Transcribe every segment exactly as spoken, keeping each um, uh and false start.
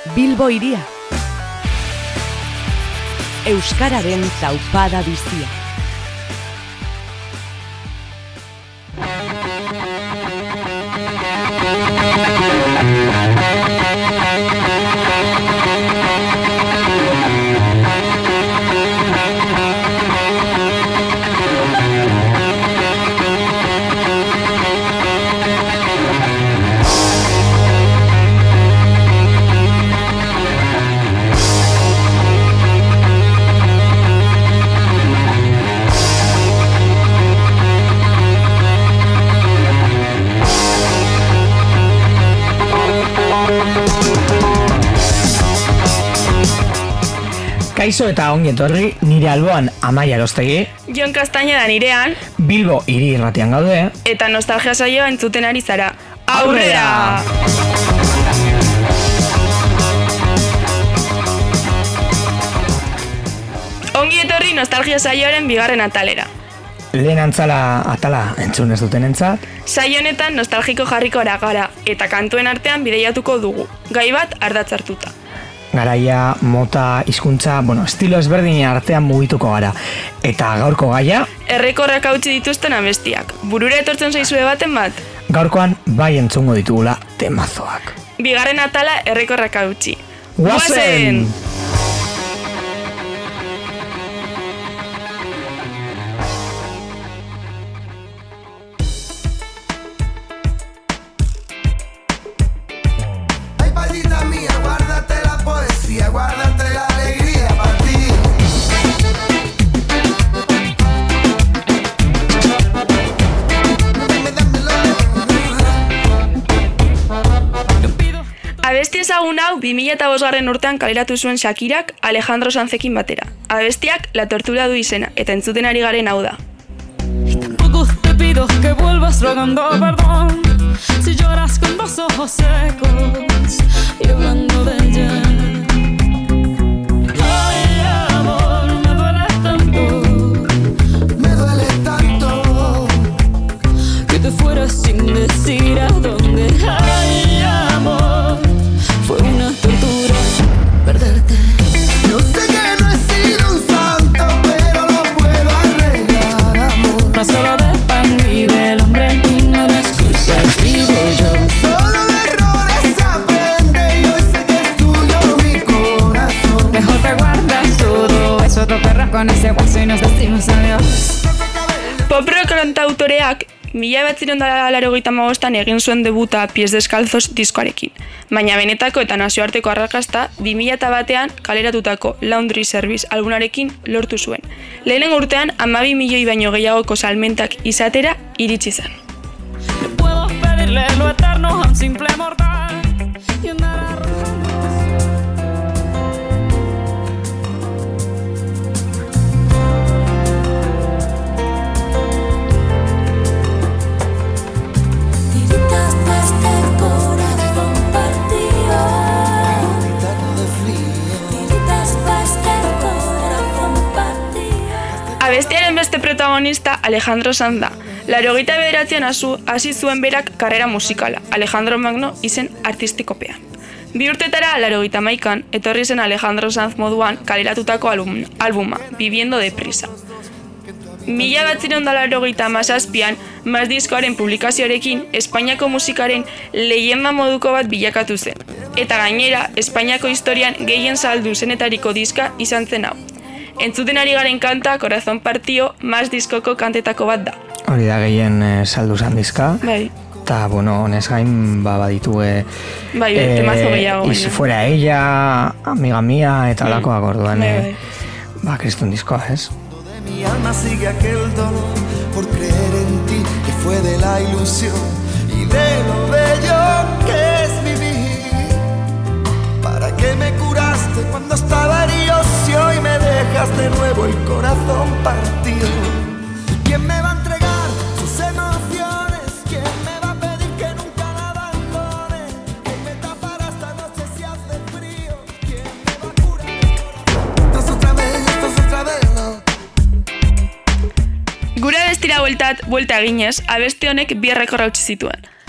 Bilbo hiria. Euskararen taupada bizia. Kaixo eta ongi etorri, nire alboan Amaia Elostegi, Jon Castañeda nirean, Bilbo hiri irratian gaude, eta nostalgia saioa entzuten ari zara. Aurrera! Ongi etorri nostalgia saioaren bigarren atalera. Lehen antzala atala entzun ez duten entzat. Saio honetan nostalgiko jarriko gara eta kantuen artean bideiatuko dugu, gai bat ardatz hartuta. Garaia, mota, hizkuntza, bueno, estilo ezberdinen artean mugituko gara. Eta gaurko gaia... Errekorrak hautsi dituzten abestiak. Burura etortzen zaizue baten bat? Gaurkoan bai entzungo ditugula temazoak. Bigarren atala errekorrak hautsi. Guazen! Abesti ezagun hau bi mila bosgarren urtean kaleratu zuen Shakirak Alejandro Sanzekin batera. Abestiak La Tortura du izena, eta entzuten ari garen hau da. Tampoco te pido que vuelvas rogando perdón si lloras con los ojos secos y hablando de ella. Ay, amor, me duele tanto, me duele tanto que te fueras sin decir a dónde. Ay, amor, fue una tortura perderte. Yo sé que no he sido un santo, pero lo puedo arreglar, amor. No solo de pan vive el hombre y no de excusas vivo yo. Solo de errores aprende y hoy sé que es tuyo mi corazón. Mejor te guardas todo eso, te perras con ese guaso y nos decimos adiós. Pop rock kantautoreak mila bederatziehun eta laurogeita hamabostan egin zuen debuta Pies Descalzos diskoarekin, baina benetako eta nazioarteko arrakasta bi mila batean kaleratutako Laundry Service albumarekin lortu zuen. Lehenengo urtean hamabi milioi baino gehiagoko salmentak izatera iritsi zen. No puedo pedirle lo eterno a un simple mortal y andar arrojando. Abestiaren beste protagonista Alejandro Sanz da. Laurogeita bederatzian hasi zuen berak karrera musikala, Alejandro Magno izen artistikopean. Bi urtetara laurogeita hamaikan etorri zen Alejandro Sanz moduan kaleratutako album, albuma, Viviendo deprisa. Mila bederatziehun eta laurogeita hamazazpian Mas diskoaren publikazioarekin Espainiako musikaren leyenda moduko bat bilakatu zen. Eta gainera, Espainiako historian gehien saldu zenetariko diska izan zen hau. Entzuten ari garen kanta, Corazón Partio, Mas diskoko kantetako bat da. Hori da gehien eh, saldu zan dizka. Bai. Eta, bueno, honez gain, ba, baditue... Bai, eh, temazo gehiago. Y si fuera ella, amiga mía, eta alakoak orduan. Bai, Eh, bai. ba, kristun diskoa, ez? Mi alma sigue aquel dolor por creer en ti, que fue de la ilusión y de lo bello que es vivir. ¿Para qué me curaste cuando estaba herido si hoy me dejas de nuevo el corazón partido? ¿Quién me va a entregar sus emociones? ¿Quién me va a pedir que nunca la abandone? ¿Quién me tapará esta noche si hace frío? ¿Quién me va a curar el corazón? Esto es otra vez, esto es otra vez, no. Gure abestira bueltat, buelta eginez, abesti honek bi errekorra utzi zituen.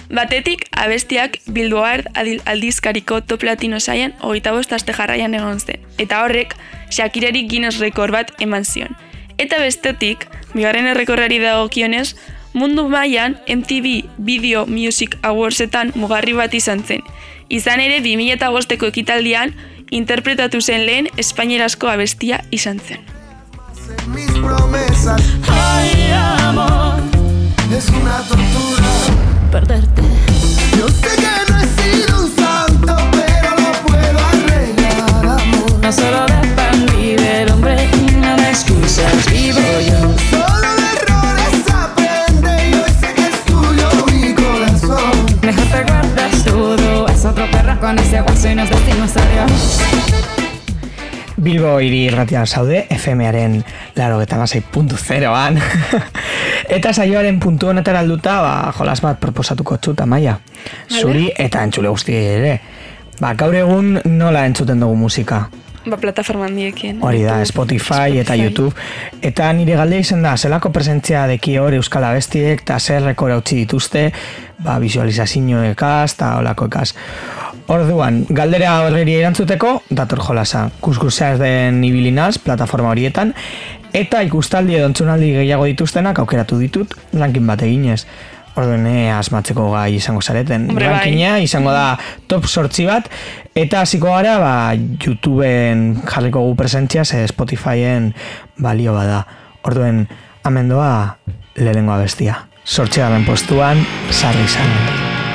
Batetik, abestiak Billboard aldizkariko top latino saian hogeita bost aste jarraian egon zen, eta horrek Shakirari Guinness rekord bat eman zion. Eta bestetik, bigarren errekorrari dagokionez, mundu mailan M T V Video Music Awardsetan mugarri bat izan zen. Izan ere, bi mila bosteko ekitaldian, interpretatu zen lehen espainierazko abestia izan zen. Mis promesas, Ay, amor, es una tortura. perderte. Yo sé que no he sido un santo, pero lo puedo arreglar, amor. No solo dependí del hombre y no me excusas, vivo yo. Solo de errores aprende y hoy sé que es tuyo mi corazón. Mejor te guardas todo, es otro perro con ese hueso y nos decimos adiós. Bilbo hiri irratian zaude, F Maren laurogeita hamasei puntu zeroan. Eta saioaren puntu honetara alduta, ba, jolas bat proposatuko txuta, Maia. Zuri eta entzule guzti ere. Ba, gaur egun nola entzuten dugu musika? Ba, plataforma handiekin. Hori da, Spotify eta YouTube. Eta nire galde izan da, zelako presentzia deki hor euskal abestiek, eta zer rekora utzi dituzte, ba, visualizazioekaz, eta olakoekaz. Orduan, galdera horreri erantzuteko, dator jolasa, kuskuseaz den ibilinaz, plataforma horietan, eta ikustaldi edo entzunaldi gehiago dituztenak aukeratu ditut, ranking bat eginez. Orduan, eh, asmatzeko gai izango zareten. Hombre, Rankina bai. izango da top sortzi bat, eta hasiko gara, ba, YouTubeen jarriko gu presentzia, ze Spotifyen balio bada. Orduan, amendoa lehenengo abestia. Sortzigarren postuan, sarri sarri.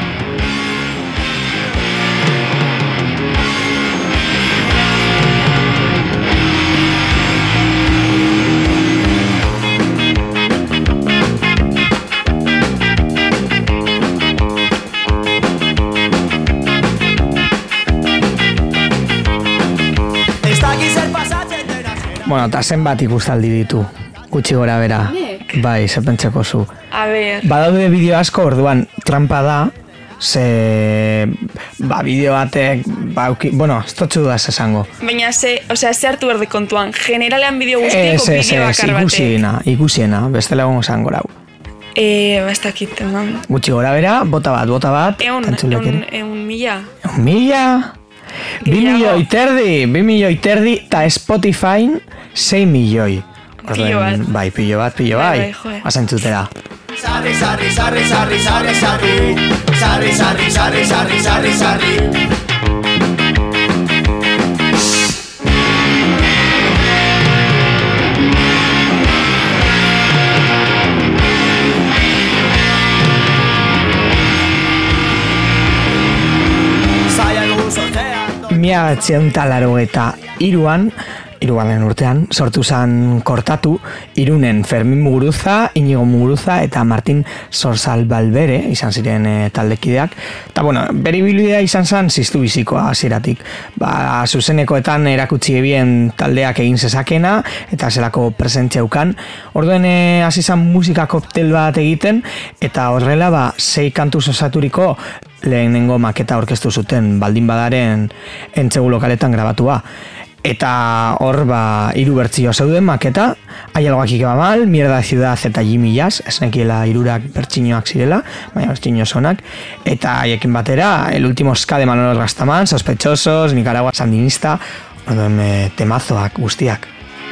Bueno, eta zenbat ikustaldi ditu, gutxi gora bera. Bai, zerpentzeko zu. A ber, Badaude bideo asko, orduan, trampa da, ze, ba, bideo batek, ba, uki, bueno, ez totxu da esango. baina ze, osea, ze hartu berde kontuan, generalean bideo guztieko Ez, ez, bideo ez, bakar batek. ikusiena, ikusiena, bestela egongo zango rau. Eh, ba, ez dakit, eman. Gutxi gora bera, bota bat, bota bat, Eun, entzulek eun, ere. eun mila. Eun mila, bi Gehiago. milioi terdi, bi milioi terdi, eta Spotify sei milioi. Pilo bat. Bai, pilo bat, pilo Bai, bai, bai, joe. bazentzutera. Sarri, sarri, sarri, sarri, sarri, sarri. Sarri, sarri, sarri, sarri, sarri, sarri. Mila batzion talaro eta iruan, irugarren urtean, sortu zen kortatu, Irunen Fermin Muguruza, Inigo Muguruza eta Martin Sorsal Balbere, izan ziren e, taldekideak. Eta, bueno, bere ibilbidea izan zen ziztu bizikoa hasieratik. Ba, zuzenekoetan erakutsi ebien taldeak egin zezakena, eta zelako presentzia ukan. Orduen e, hasi zen musika koktel bat egiten, eta horrela, ba, sei kantuz osaturiko lehenengo maketa orkestu zuten baldin badaren entzegu lokaletan grabatua. Eta hor, ba, hiru bertzioa zeuden maketa, Hay algo aquí que va mal, Mierda de ciudad eta Jimmy Jazz, ez nekiela hirurak bertxinoak zirela, baina bertxino sonak, eta haiekin batera, el último ska de Manolo Rastaman, Sospechosos, Nicaragua Sandinista, orduan, e, temazoak guztiak.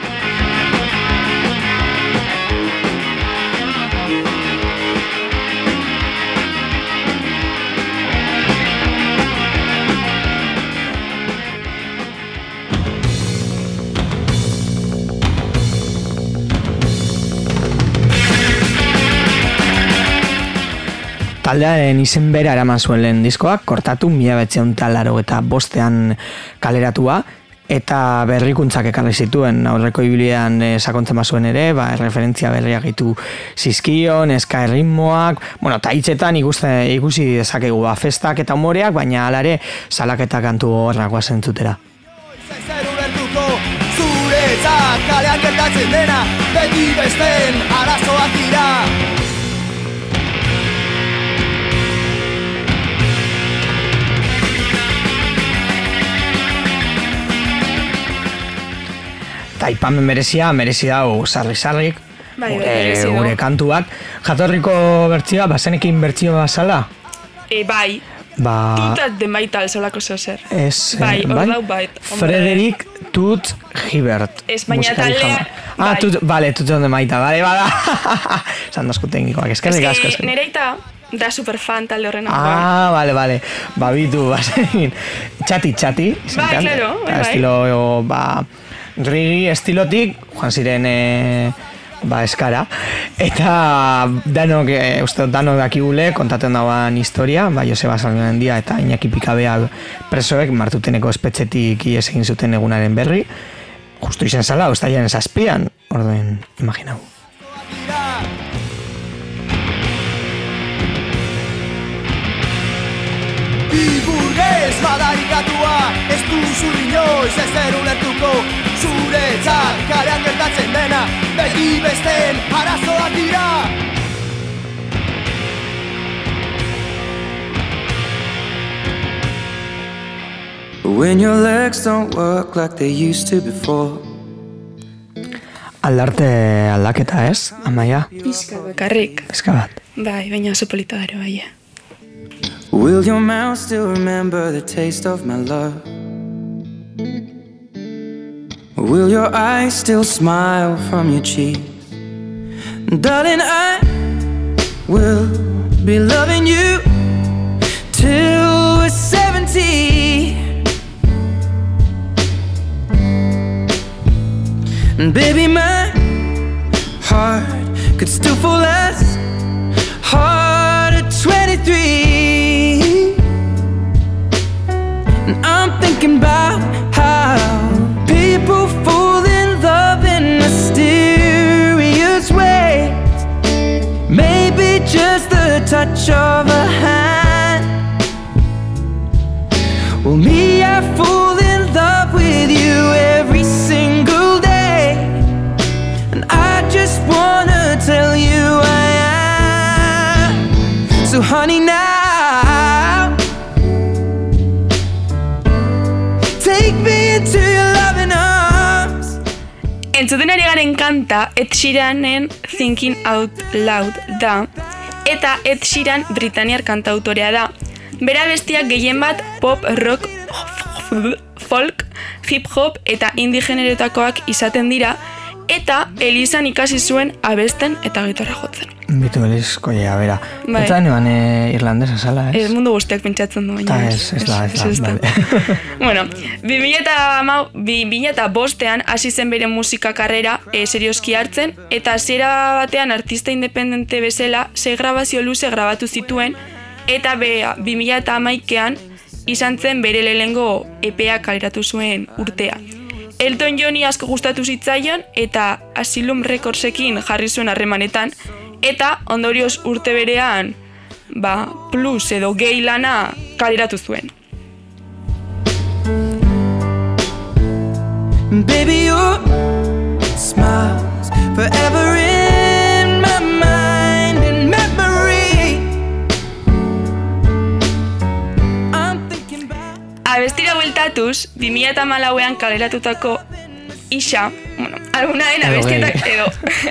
Taldearen izen bera eraman zuen lehen diskoak, kortatu mila bederatziehun eta laurogeita bostean kaleratua, eta berrikuntzak ekarri zituen, aurreko ibilian e, sakontzen bazuen ere, ba, referentzia berriak gitu zizkion, eska erritmoak, bueno, eta hitzetan ikuste, ikusi dezakegu ba, festak eta humoreak, baina alare salaketa kantu horrakoa zentzutera. Zuretzat kalean gertatzen dena, beti besten arazoak dira. Eta aipamen merezia, merezi dau sarri-sarrik, Bai, gure, merezi du. gure kantuak. Jatorriko bertsioa, bazenekin bertsio bazala? E, bai, Ba... tutat de maital solako zer. Ez, bai, eh, hor bai? dau bait. Frederick Tut Hibbert. Ez, baina musikari taldea- jauna. Ah, bai. tut, vale, Tut de maita, vale, bada. Zan dozku teknikoak, eskerrik asko. Ez que nereita da superfan talde horren. Ah, vale, vale. Ba, bitu, basein. Txati, txati. Bai, claro, bai, bai. Estilo, ba, reggae estilotik, joan ziren, eh, ba, eskara. Eta danok, e, uste, danok dakigule, kontaten dauan historia, ba, Joseba Salmendia eta Iñaki Pikabea presoek Martuteneko espetxetik ies egin zuten egunaren berri. Justu izan zala, ustaiaren zazpian, orduen, imaginau. Iburgez madarikatua, ez duzu inoiz ez zer ulertuko. Zuretzat kalean gertatzen dena, beti besteen arazoak dira. When your legs don't work like they used to before. Aldarte aldaketa ez, Amaia? Bizka bakarrik. Eska bat. Bai, baina oso polita daro, bai. Will your mouth still remember the taste of my love? Will your eyes still smile from your cheeks? Darling, I will be loving you till we're seventy. And baby, my heart could still fall as hard at twenty-three. And I'm thinking about how people fall in love in mysterious ways. Maybe just the touch of a hand. Well, me, I fall in love with you every single day. And I just wanna tell you I am. So honey, now take me into your loving arms. Entzuten ari garen kanta Ed Sheeranen Thinking Out Loud da, eta Ed Sheeran britaniar kantautorea da. Bera bestiak gehien bat pop, rock, folk, hip-hop eta indie generotakoak izaten dira, eta Elizan ikasi zuen abesten eta gitarra jotzen. Bitu elizko ja, bera. Bai. Eta neban e, irlandesa zala, ez? Ez mundu guztiak pentsatzen du, baina Ta ez, ez da, ez da, bale. Bueno, bi mila eta bostean hasi zen bere musika karrera e, serioski hartzen, eta hasiera batean artista independente bezala sei grabazio luze grabatu zituen, eta bi mila eta hamaikean izan zen bere lehenengo E P A kaleratu zuen urtea. Elton Johni asko gustatu zitzaion eta Asylum Recordsekin jarri zuen harremanetan, eta ondorioz urte berean ba, plus edo gay lana kaleratu zuen. Baby, your smile's forever in my mind and memory. I'm thinking about... Abestira bueltatuz, bi mila eta hamalauean kaleratutako Isha, bueno, albunaren abestietako edo,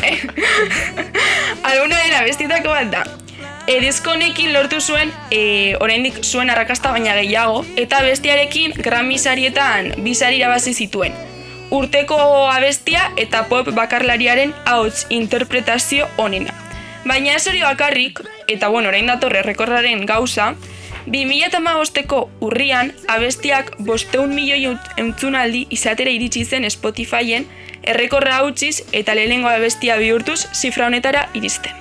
albunaren abestietako bat da. E, diskonekin lortu zuen, e, oraindik zuen arrakasta baina gehiago, eta abestiarekin Grammy sarietan bi sari irabazi zituen. Urteko abestia eta pop bakarlariaren ahots interpretazio onena. Baina ez hori bakarrik, eta bueno, orain datorre errekorraren gauza, bi mila hamabosteko urrian abestiak bosteun milioi entzunaldi izatera iritsi zen Spotifyen errekorra hautsiz eta lehenengo abestia bihurtuz zifra honetara iristen.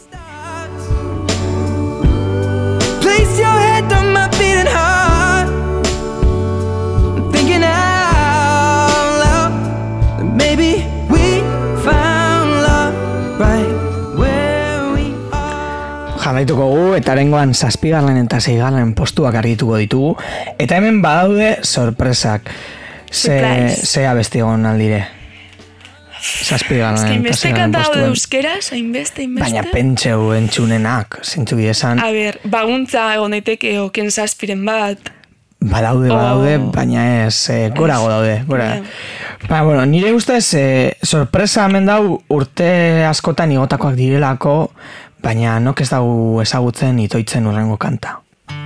Place your head on my beating heart. I'm thinking out loud that maybe we found love right where we are. Jarraituko gu, eta rengoan zazpigarren eta zeigarren postuak argituko ditugu, eta hemen badaude sorpresak. Ze, ze abesti egon aldire. Zazpigarren eta Hainbeste zeigarren kanta daude postuen. euskeraz, hainbeste, hainbeste. Baina pentseu entzunenak, zintzu esan. A ber, baguntza egon daiteke oken zazpiren bat. Badaude, badaude, Oh. baina ez, eh, gorago daude, gora. Yeah. Ba, bueno, nire ustez, eh, sorpresa hemen dau urte askotan igotakoak direlako, baina nok ez dago ezagutzen itoitzen urrengo kanta.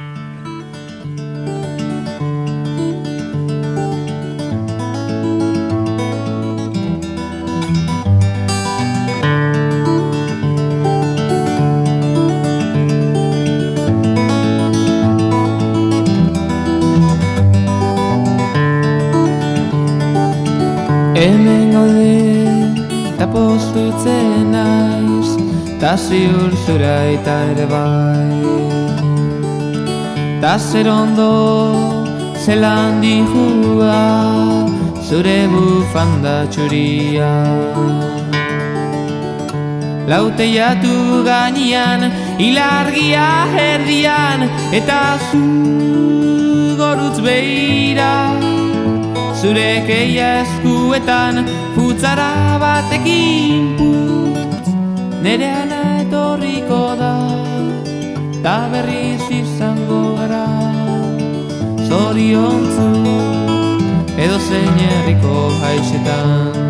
hartzen naiz, ta ziur zura eta ere bai. Ta zer ondo zelan dihua, zure bufanda txuria. Lauteiatu gainean, ilargia erdian, eta zu gorutz beira. Zure keia eskuetan, futzara batekin putz, nere ana etorriko da, ta berriz izango gara. Zoriontzu, edo zein herriko haixetan.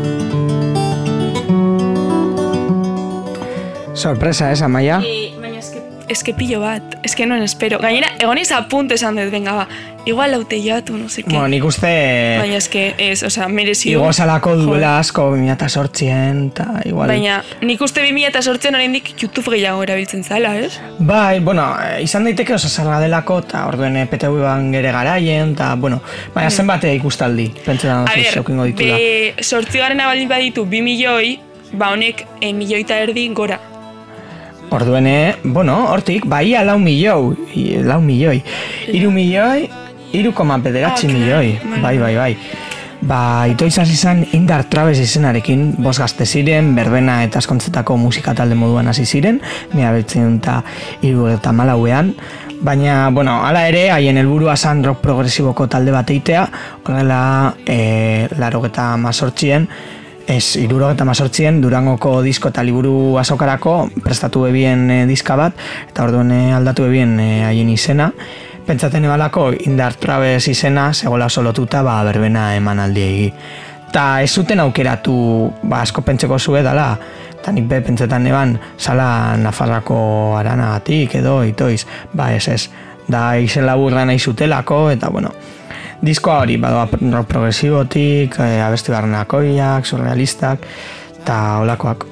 Sorpresa, esa, Amaia? E, baina eske, eske pillo bat, eske noen espero. Gainera, egon izan punto esan dut, venga, ba, igual lauteiatu, no sé qué. Bueno, nik uste... Baina eske, ez, oza, merezio. Igo salako duela asko bi mila zortzian, eta igual... Baina, nik uste bi mila zortzian oraindik YouTube gehiago erabiltzen zala, ez? Bai, bueno, izan daiteke oso zarra delako, eta orduen P T V-an gere garaien, eta, bueno, baina mm. zenbate ikustaldi, pentsetan oso zeukingo ditula. A ber, be, sortzigarren abaldin baditu bi milioi, ba honek e, milioita erdi gora. Orduene, bueno, hortik, bai, lau milioi, lau milioi, iru milioi, iru koma bederatzi oh, milioi, bai, bai, bai. Ba, ito izan izan Indar Traves izenarekin, bost gazte ziren, berbena eta askontzetako musika talde moduan hasi ziren, mila betzen eta iru eta malauean, baina, bueno, hala ere, haien helburua zan rock progresiboko talde bat eitea, horrela, e, laro eta mazortzien, Ez, iruro eta mazortzien Durangoko disko eta liburu azokarako prestatu ebien e, diska bat, eta orduan e, aldatu ebien haien e, izena. Pentsaten ebalako Indar Traves izena, segola oso lotuta, ba, berbena eman aldiegi. Ta ez zuten aukeratu, ba, asko pentseko zue dala, eta nik be pentsetan eban, sala Nafarrako aranagatik edo, itoiz, ba, ez ez, da izen laburra nahi zutelako, eta bueno, diskoa hori, badoa rock progresibotik, e, abesti barrenakoiak, surrealistak, eta olakoak.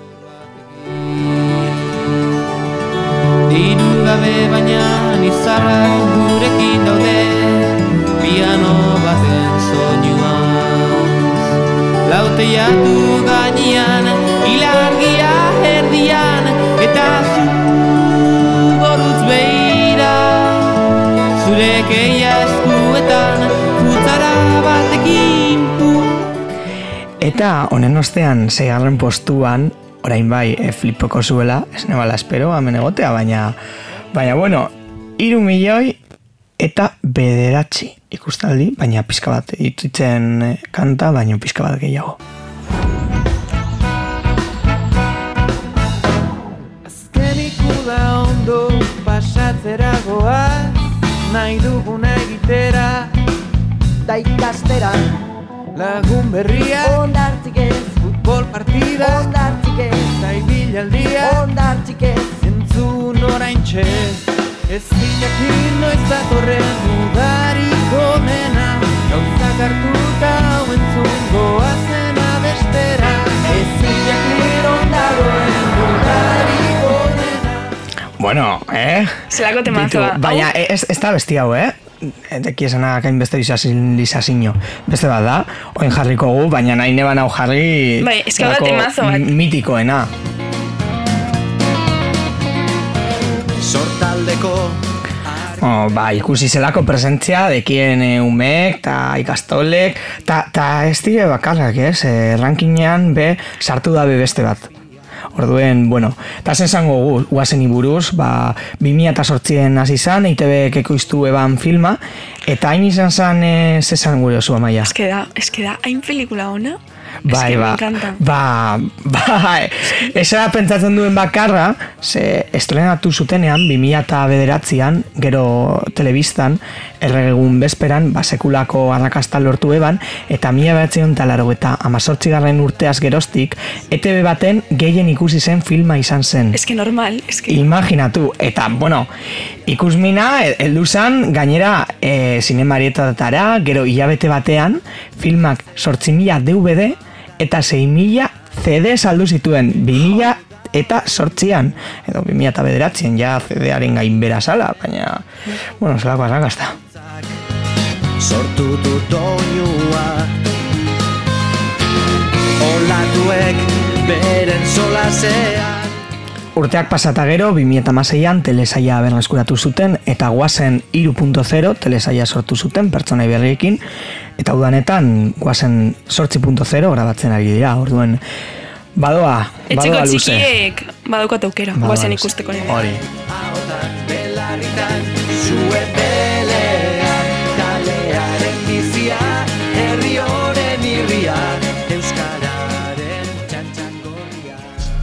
Diru gabe baina nizarrak gurekin daude, piano baten soinuaz. Lauteiatu gainean, ilargia erdian, eta zu gorutz beira. Zure keia eskuetan, Eta honen ostean seigarren postuan, orain bai e, flipoko zuela, ez nebala espero, hemen egotea, baina, baina bueno, iru milioi eta bederatzi ikustaldi, baina pizka bat itutzen e, kanta, baina pizka bat gehiago. Azkeniko da ondo pasatzeragoa, nahi duguna egitera, da ikastera lagun berria, ondartzik ez, futbol partida, ondartzik ez, eta ibilaldia, ondartzik ez, entzun oraintxe, ez zinekin noiz datorren udarik onena, gauzak hartuta hau entzun goazen abestera, ez zinekin ondagoen udarik onena. Bueno, eh? Zelako temazoa. Baina ez, ez da besti hau, eh? Eki esanak hain beste lisazinio. Beste bat da, oin jarriko gu, baina nahi neban hau jarri... Bai, ez da temazo bat. Mitikoena. Sortaldeko Oh, ba, ikusi zelako presentzia dekien e, umek eta ikastolek, eta ez dire bakarrak, ez? E, rankinean be sartu dabe beste bat. Orduen, bueno, eta zen zango gu, guazen iburuz, ba, bi mila zortzien hasi zan, E I T Bek ekoiztu eban filma, eta hain izan zan, e, zezan gure osu, Amaia. Ez que da, ez que da, hain pelikula ona. Bai, ba, ba, ba, esa pentsatzen duen bakarra, ze estrenatu zutenean, bi mila bederatzian, gero telebistan, erregun bezperan, ba, sekulako arrakasta lortu eban, eta mila bederatzion talaro eta amazortzigarren urteaz geroztik, E T B baten gehien ikusi zen filma izan zen. Ez que normal, ez que... Imaginatu, eta, bueno, ikusmina, heldu zan, gainera, e, zinemarietatara, gero hilabete batean, filmak sortzi mila D V D, eta sei mila C D saldu zituen, bi mila eta sortzian, edo bi mila eta bederatzien, ja C D-aren gainbera sala, baina, bueno, zelako arrakasta. sortu dut oinua, olatuek beren solasean. Urteak pasata gero, bi mila hamaseian telesaia berreskuratu zuten eta Guazen hiru puntu zero telesaia sortu zuten pertsonai berriekin eta udanetan Guazen zortzi puntu zero grabatzen ari dira. Orduen badoa, badoa luze. Etxeko txikiek badaukat aukera, Guazen ikusteko nire. Hori. Ahotan belarritan zuen belean, kalearen bizia, herri honen irria, euskararen txantxangorria.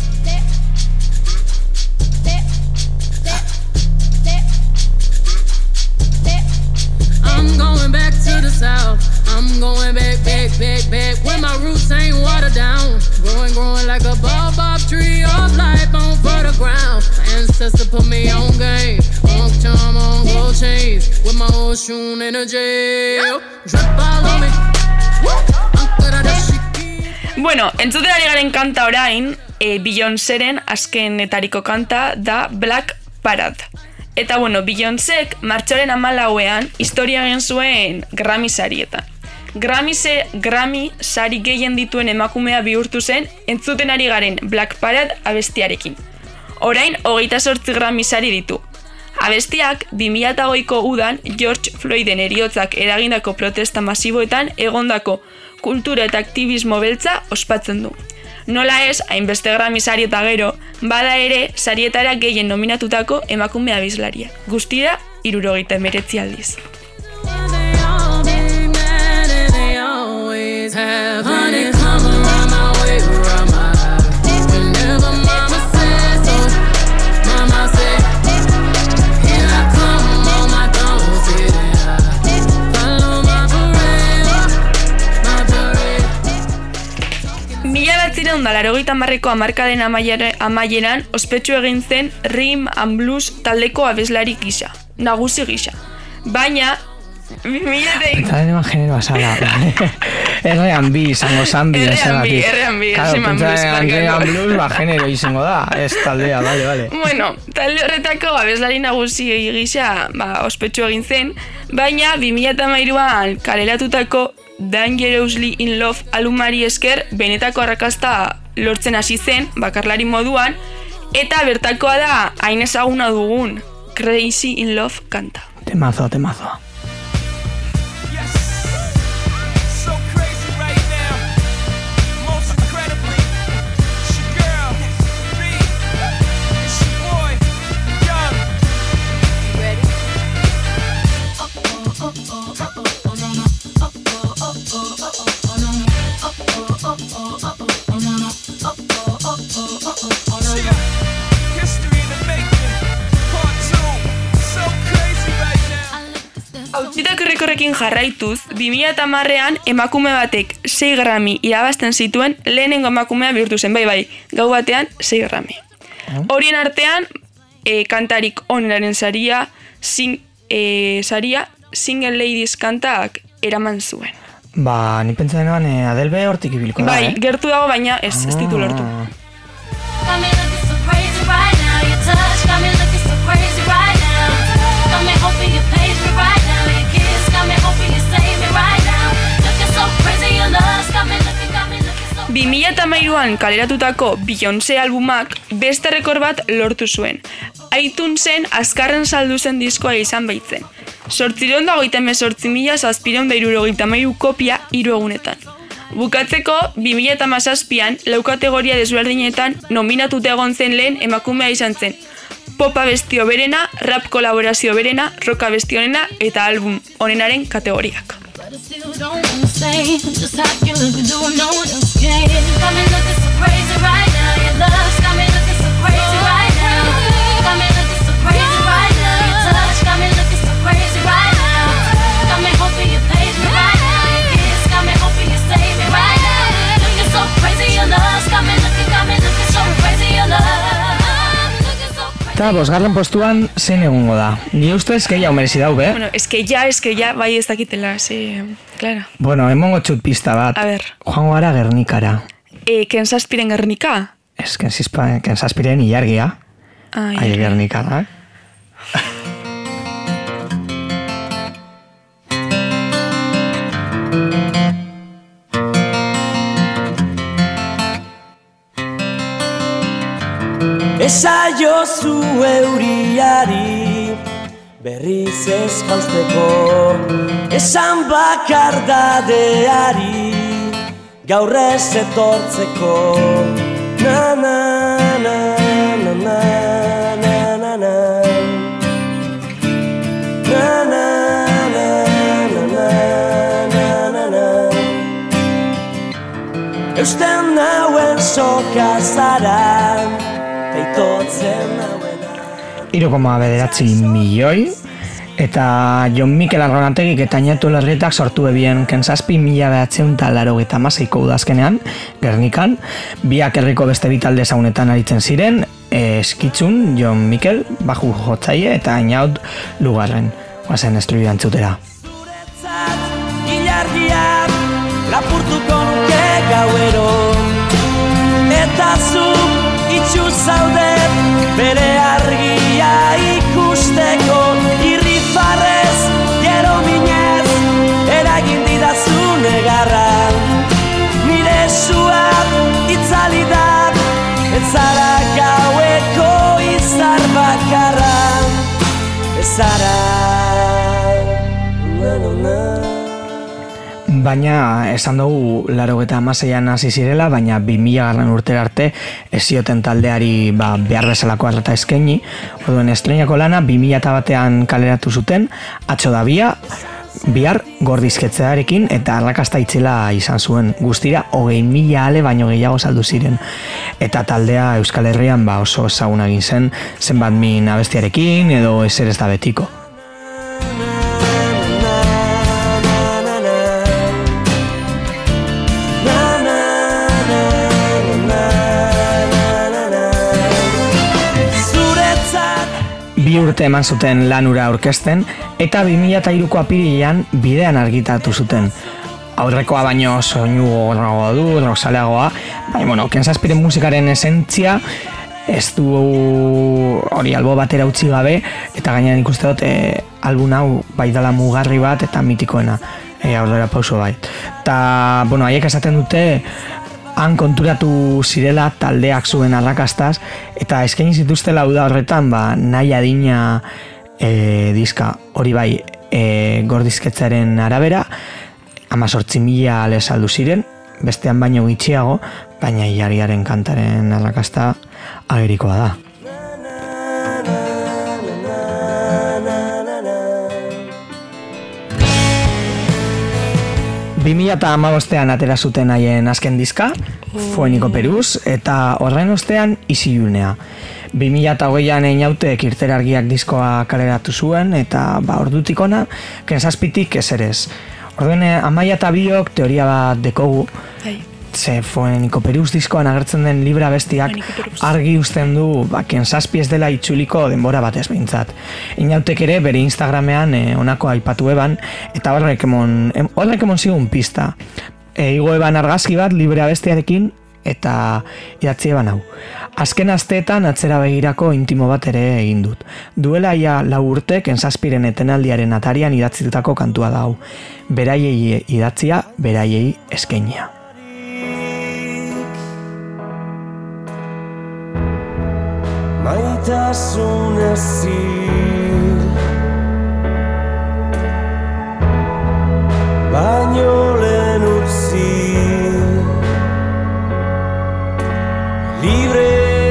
I'm going back to the south. I'm going back, back, back, back. Where my roots ain't watered down. Growing, growing like a baobab tree of life on fertile ground. My ancestor put me on game. On charm, on gold chains. With my old shoe in a jail. Drip all on me. I'm good at that shit. Bueno, entzuten ari garen kanta orain, e, Beyoncéren azkenetariko kanta da Black Parade. Eta bueno, Beyoncék martxoaren hamalauean historia egin zuen Grammy sarietan. Grammy, se, Grammy sari gehien dituen emakumea bihurtu zen entzuten ari garen Black Parade abestiarekin. Orain, hogeita zortzi Grammy sari ditu. Abestiak, bi mila hogeiko udan George Floyden heriotzak eragindako protesta masiboetan egondako kultura eta aktivismo beltza ospatzen du. Nola ez, hainbeste Grammy sari eta gero, bada ere sarietara gehien nominatutako emakume abeslaria. Guztira, hirurogeita hemeretzi aldiz. Honey, come around my way, around my eye. Whenever mama says so, mama say, here I come on my throne, sitting high. Follow my parade, my parade. Mila batzireun da laurogeita hamarreko hamarkaden amaieran ospetsu egin zen rhythm and blues taldeko abeslari gisa, nagusi gisa. Baina, Eta dena genero azala. R and B izango zan bi. R and B, R and B, rhythm and blues. R and blues, ba, genero izango da. Ez taldea, bale, bale. Bueno, talde horretako abeslari nagusi gisa ba, ospetsu egin zen, baina bi mila hamairuan kaleratutako Dangerously in Love albumari esker benetako arrakasta lortzen hasi zen, bakarlari moduan, eta bertakoa da hain ezaguna dugun Crazy in Love kanta. Temazo, temazo. Auzitakorrekin jarraituz, bi mila hamarrean emakume batek sei Grammy irabazten zituen lehenengo emakumea bihurtu zen, bai bai, gau batean sei Grammy. Horien artean, e, kantarik onenaren saria, sing, e, saria, Single Ladies kantak eraman zuen. Ba, ni pentsa denoan e, Adelbe hortik ibiliko da, bai, eh? Bai, gertu dago, baina ez, ez ditu lortu. bi mila hamairuan kaleratutako Beyoncé albumak beste rekord bat lortu zuen. iTunesen azkarren saldu zen diskoa izan baitzen. Zortzireun da hogeita hemezortzi mila zazpireun da hirurogeita hamairu kopia hiru egunetan. Bukatzeko, bi mila hamazazpian lau kategoria desberdinetan nominatuta egon zen lehen emakumea izan zen. Pop abestio berena, rap kolaborazio berena, rock abestio onena eta album onenaren kategoriak. Eta bosgarren postuan zein egongo da. Ni ustez gehiago merezi dau, be? Bueno, es que ya, es que ya, bai ez dakitela, sí, claro. Bueno, emongo txut pista bat. A ver. Joango gara Gernikara. Eh, Kensaspiren Gernika? Ez, Kensaspiren ilargia. Ah, Ai, Gernika da, eh? jozu euriari berriz ez jausteko, esan bakardadeari gaur ez etortzeko. Na na na na na na na na na na na na na na. Eusten nauen soka zara, peitotzen nauena. Hiru koma bederatzi milioi, eta Jon Mikel Arronategik eta Iñatu Larrietak sortu ebien kenzazpi mila behatzeun eta laro eta maseiko udazkenean, Gernikan, biak herriko beste bitalde zaunetan aritzen ziren, eskitzun Jon Mikel, baju jotzaile eta Iñaut lugarren, guazen estribi antzutera. Zuretzat ilargiak lapurtuko nuke gauero, eta zu itxu zaudet bere argia ikusteko, irrifarrez, gero minez, eragin didazu negarra, nire suak itzalidak, ez zara gaueko izar bakarra, ez zara. Na, na, na. Baina esan dugu laurogeita hamaseian hasi zirela, baina bi mila garren urtera arte ez zioten taldeari ba, behar bezalako arreta eskaini. Orduan estreinako lana bi mila batean kaleratu zuten, atzo da bia, bihar gordizketzearekin eta arrakasta itzela izan zuen, guztira hogei mila ale baino gehiago saldu ziren. Eta taldea Euskal Herrian ba, oso ezaguna egin zen, zenbat min abestiarekin edo ezer ez da betiko. Bi urte eman zuten lanura aurkezten eta bi mila hiruko apirilean bidean argitatu zuten. Aurrekoa baino soinu gogorragoa du, roxaleagoa, baina, bueno, kenzazpiren musikaren esentzia ez du hori albo batera utzi gabe, eta gainean ikuste dut e, album hau bai dela mugarri bat eta mitikoena, e, aurrera pauso bai. Eta, bueno, haiek esaten dute han konturatu zirela taldeak zuen arrakastaz, eta eskaini zituztela uda horretan, ba, nahi adina e, diska hori bai e, gordizketzaren arabera, hamazortzi mila ale saldu ziren, bestean baino gitxiago, baina Ilariaren kantaren arrakasta agerikoa da. bi mila hamabostean atera zuten haien azken diska, Fueniko Peruz, eta horren ostean Isilunea. bi mila hogeian Einautek irterargiak diskoa kaleratu zuen, eta ba, ordutik ona, kenzazpitik ezerez. Orduen, Amaia eta biok teoria bat dekogu, ze Fueniko Peruz diskoan agertzen den libra bestiak argi uzten du ba, kenzazpi ez dela itzuliko denbora batez behintzat. Einautek ere bere Instagramean eh, onako aipatu eban, eta horrek emon, em, horrek emon zigun pista. E, igo eban argazki bat libra bestiarekin eta idatzi eban hau. Azken asteetan atzera begirako intimo bat ere egin dut. Duela ia lau urte kenzazpiren etenaldiaren atarian idatzitutako kantua da hau. Beraiei idatzia, beraiei eskainia. Maitasun ezin baino lehen utzi libre.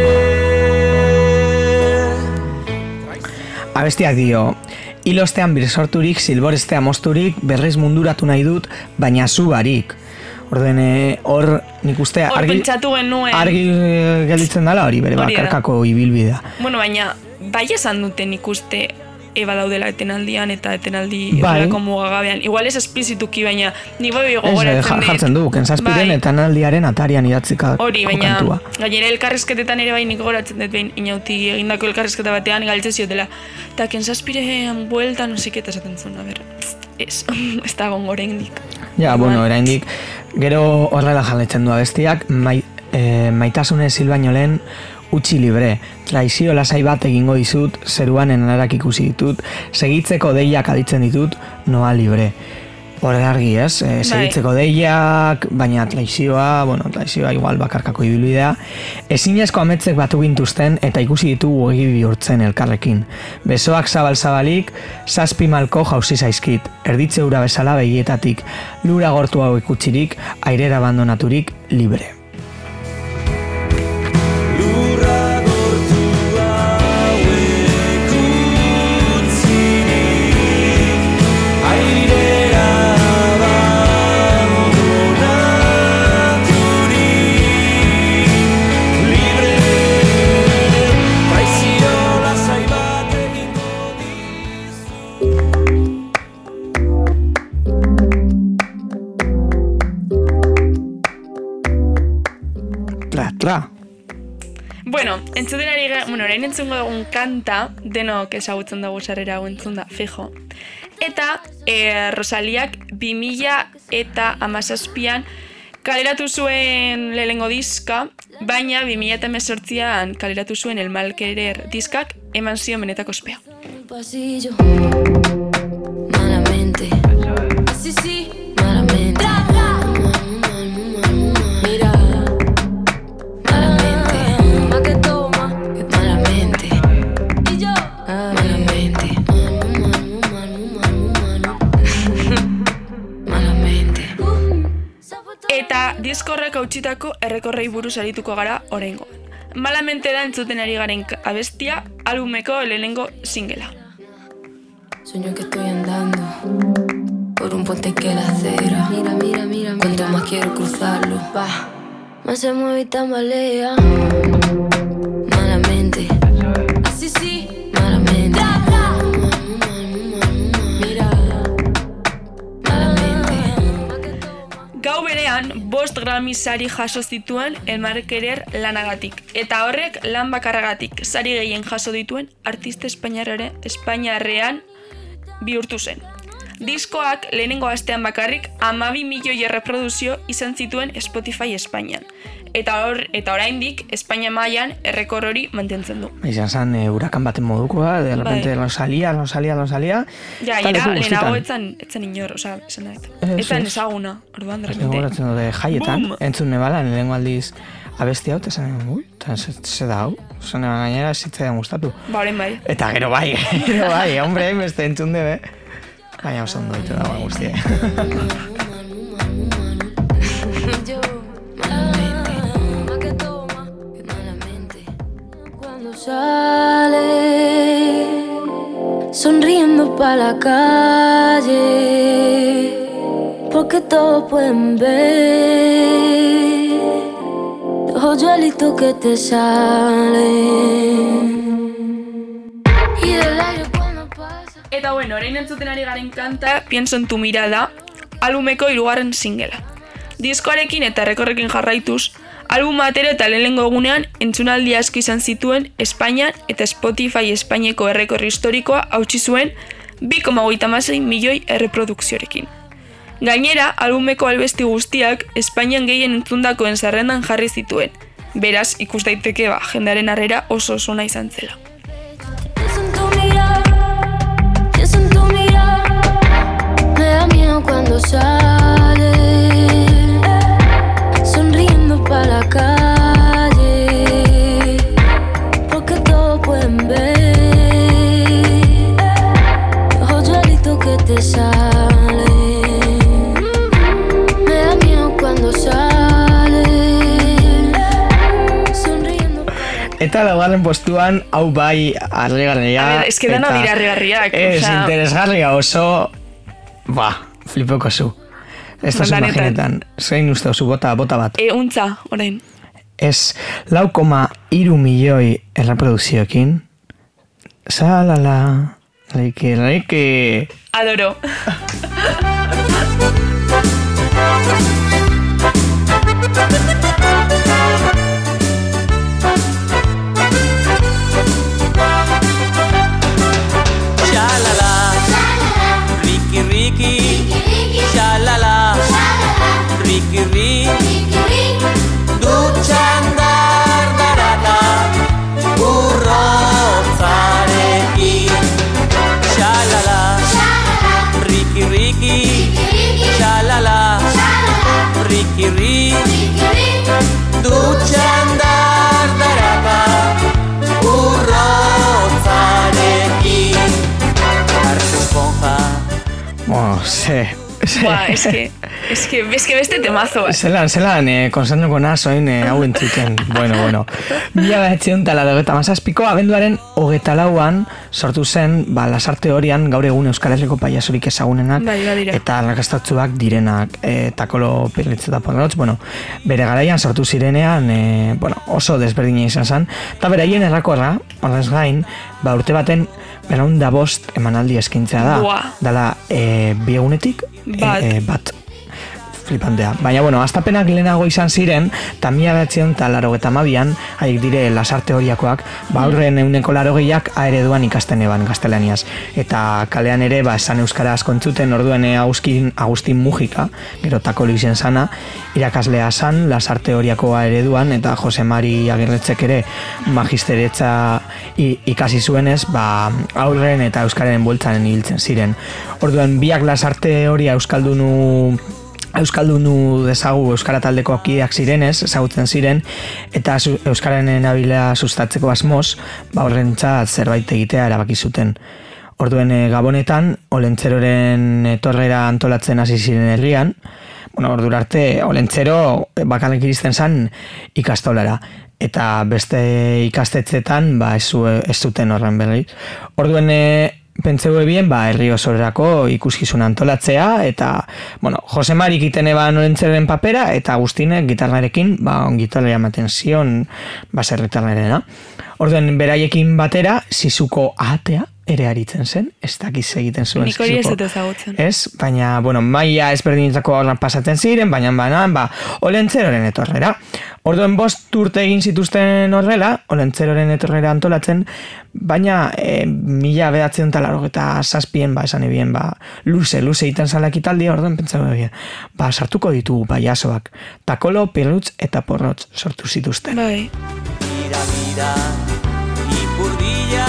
Abestiak dio, hilostean birsorturik, silborestea mozturik, berriz munduratu nahi dut, baina zu barik. Orduen, hor nik uste argi, argi gelditzen dela hori, bere bakarkako ibilbidea. Bueno, baina, bai esan duten ikuste eba daudela etenaldian eta etenaldi horrelako mugagabean. Igual ez esplizituki, baina nik bai gogoratzen dit. Jartzen du, kenzazpiren bai. Etenaldiaren atarian idatzikako kantua. Hori, baina, gainera elkarrezketetan ere bai nik gogoratzen dut behin Inauti egindako elkarrezketa batean galtzen ziotela. Eta kenzazpiren buelta nosiketa esaten zuen, a ber, ez, ez da gongo oraindik. Ja, bueno, oraindik, gero horrela jarraitzen du abestiak, mai, e, maitasunez hil baino lehen, utzi libre, traizio lasai bat egingo dizut, zeruan enarak ikusi ditut, segitzeko deiak aditzen ditut, noa libre. Hor argi, ez? E, segitzeko deiak, baina traizioa, bueno, traizioa igual bakarkako ibilbidea. Ezinezko ametzek batu gintuzten eta ikusi ditugu egi bihurtzen elkarrekin. Besoak zabal-zabalik, zazpi malko jauzi zaizkit, erditze ura bezala begietatik, lura gortu hau ikutsirik, airera abandonaturik, libre. Bueno, entzuten ari gara, bueno, orain entzungo dugun kanta, denok ezagutzen dugu sarrera hau entzun da, fijo. Eta e, Rosaliak bi mila eta hamazazpian kaleratu zuen lehenengo diska, baina bi mila eta hemezortzian kaleratu zuen El Mal Querer diskak eman zion benetako ospea. Malamente, sí, sí, malamente. Eta diskorrek hautsitako errekorrei buruz arituko gara oraingoan. Malamente da entzuten ari garen abestia, albumeko lehenengo singela. Sueño que estoy andando por un puente que la acera. Mira, mira, mira, cuanto más quiero cruzarlo, va. Más se mueve y tambalea. Malamente, así sí, malamente. Gau berean, bost Grammy sari jaso zituen El Mal Querer lanagatik, eta horrek lan bakarragatik sari gehien jaso dituen artista espainiarrare, espainiarrean bihurtu zen. Diskoak lehenengo astean bakarrik hamabi milioi erreproduzio izan zituen Spotify Espainian. Eta hor, eta oraindik Espainia mailan errekor hori mantentzen du. Izan zen e, hurakan baten modukoa, de repente bai. lo salía, lo salía, lo salía. Ja, era lehenago etzan, etzan inor, oza, esan da. Etzan ezaguna, orduan de repente. Goratzen dute jaietan, entzun nebala, lehenengo aldiz abesti hau, eta zen, ui, eta ze da hau, zen gainera zitzaidan gustatu. Ba, orain bai. Eta gero bai, gero bai, hombre, beste entzun debe. Baina oso ondo ditu dagoa guztie. Sale sonriendo pa' la calle, porque todos pueden ver los hoyuelitos que te salen. Y del aire cuando pasa. Eta bueno, orain entzuten ari garen kanta, Pienso en tu mirada, albumeko hirugarren singela. Diskoarekin eta errekorrekin jarraituz, album atera eta lehenengo egunean entzunaldi asko izan zituen Espainian eta Spotify Espainiako errekorri historikoa hautsi zuen bi koma hogeita hamasei milioi erreprodukziorekin. Gainera, albumeko albesti guztiak Espainian gehien entzundakoen zerrendan jarri zituen. Beraz, ikus daiteke ba, jendearen harrera oso oso ona izan zela. Me da miedo cuando sale sonriendo pa' la calle, porque todos pueden ver los hoyuelitos que te salen. Me da miedo cuando sale sonriendo pa' la calle. Eta laugarren postuan, hau bai harrigarria. A ver, es que dano dira harrigarriak. Ez, o sea... interesgarria oso, ba, flipoko zu. Ez da imaginetan, zein uste oso bota, bota bat. E, untza, orain. Ez, lau koma iru milioi erreproduzioekin. Salala, laike, laike. Adoro. Shalala, Ricky, Ricky, shalala, Ricky, Ricky, dutxan dardarata, urrotzarekin. Shalala, Ricky, Ricky, Oh, ze... Ba, eske, eske, eske beste temazo, eh? Zelan, zelan, eh, konzentroko nazoin eh, hau entzuten. Bueno, bueno. Mila behatzion tala dogeta mazazpiko, abenduaren hogeta lauan sortu zen, ba, lasarte horian gaur egun Euskal Herriko paiasorik ezagunenak, bai, badira. eta arrakastatzuak direnak, e, takolo pirritz eta porrotz, bueno, bere garaian sortu zirenean, e, bueno, oso desberdina izan zen, eta beraien errakorra, horrez gain, ba, urte baten, beraun da bost emanaldi eskintzea da. Buah. Dala, e, bi egunetik, Bat. E, e, bat flipantea. Baina, bueno, astapenak lehenago izan ziren, eta mila behatzion eta laro eta mabian, haiek dire lasarte horiakoak, ba, aurren euneko laro gehiak aereduan ikasten eban gaztelaniaz. Eta kalean ere, ba, esan euskara askontzuten, orduen Agustin, Agustin Mujika, gero takolo izen sana, irakaslea zan, lasarte horiako aereduan, eta Jose Mari Agirretzek ere magisteretza ikasi zuenez, ba, aurren eta euskararen bueltzaren hiltzen ziren. Orduen, biak lasarte horia euskaldunu Euskaldunu dezagu Euskara taldeko kideak zirenez, ezagutzen ziren, eta Euskararen erabilera sustatzeko asmoz, ba horrentzat zerbait egitea erabaki zuten. Orduen Gabonetan, Olentzeroren etorrera antolatzen hasi ziren herrian, bueno, ordura arte, Olentzero bakarrik iristen zen ikastolara, eta beste ikastetzetan, ba ez, ez zuten horren berri. Orduen pentseu ebien, ba, herri osorako ikuskizun antolatzea, eta, bueno, Jose Mari egiten eban Olentzeroren papera, eta Agustinek gitarrarekin, ba, ongitarra ematen zion, baserritarrarena. Orduen, beraiekin batera, Sizuko ahatea ere aritzen zen, ez dakiz egiten zuen. Nik hori ez dut ezagutzen. Ez, baina, bueno, maia ezberdinetako horran pasatzen ziren, baina, baina, ba, Olentzeroren etorrera. Orduen bost urte egin zituzten horrela, Olentzeroren etorrera antolatzen, baina e, mila behatzen talarok eta zazpien, ba, esan ebien, ba, luze, luze egiten zalak italdia, orduen pentsago ebien, ba, sartuko ditugu paiasoak, takolo, pirrutz eta porrotz sortu zituzten. Bai. Mira, mira, ipurdila,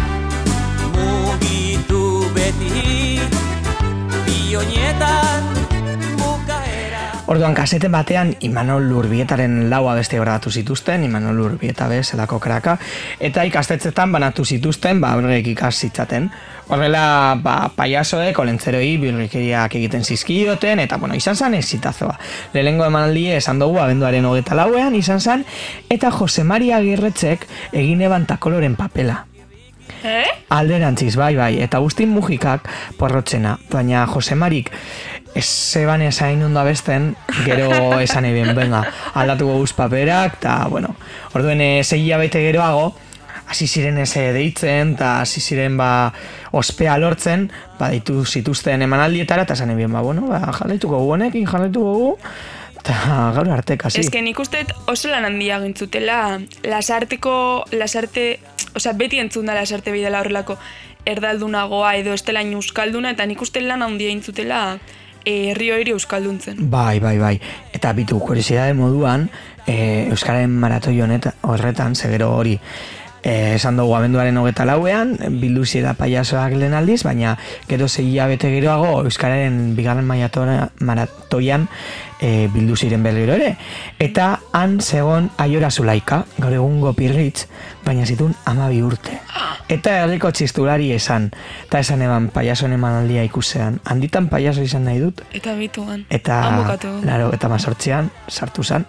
mugitu beti, bionietan, bukaera. Orduan, kasete batean, Imanol Urbietaren lau abeste grabatu zituzten, Imanol Urbieta be, zelako kraka, eta ikastetzetan banatu zituzten, ba, horrek ikas zitzaten. Horrela, ba, paiasoek, Olentzeroi, birrikeriak egiten zizkioten, eta, bueno, izan zen exitazoa. Lehenengo emanaldi esan dugu, abenduaren hogeta lauean, izan zen, eta Jose Mari Agirretzek egin eban takoloren papela. Eh? Alderantziz, bai, bai, eta Agustin Mujikak porrotzena, baina Jose Marik ez zeban esain ondo abesten, gero esan eben, venga, aldatuko guz paperak, eta, bueno, orduen sei hilabete geroago, hasi ziren ez deitzen, eta hasi ziren, ba, ospea lortzen, ba, ditu zituzten emanaldietara, eta esan eben, ba, bueno, ba, jarraituko gu honekin, jarraituko gu, eta gaur arte, kasi. Ez que nik uste oso lan handia gintzutela, lasarteko, lasarte, osea, beti entzun da lasarte bidela horrelako erdaldunagoa edo estelain euskalduna, eta nik uste lan handia gintzutela herri hori euskalduntzen. Bai, bai, bai. Eta bitu, kuriosidade moduan, e, Euskararen maratoi honet horretan, segero hori, e, esan dugu abenduaren hogeta lauean, bildu zira paiasoak lehen aldiz, baina gero sei hilabete geroago Euskararen bigarren maratoian e, bildu ziren berriro ere. Eta han zegon Aiora Zulaika, gaur egungo Pirritz, baina zitun hamabi urte. Eta herriko txistulari esan, eta esan eban paiasoen emanaldia ikusean. Handitan paiaso izan nahi dut. Eta bituan. Eta, laro, eta mazortzean, sartu zan.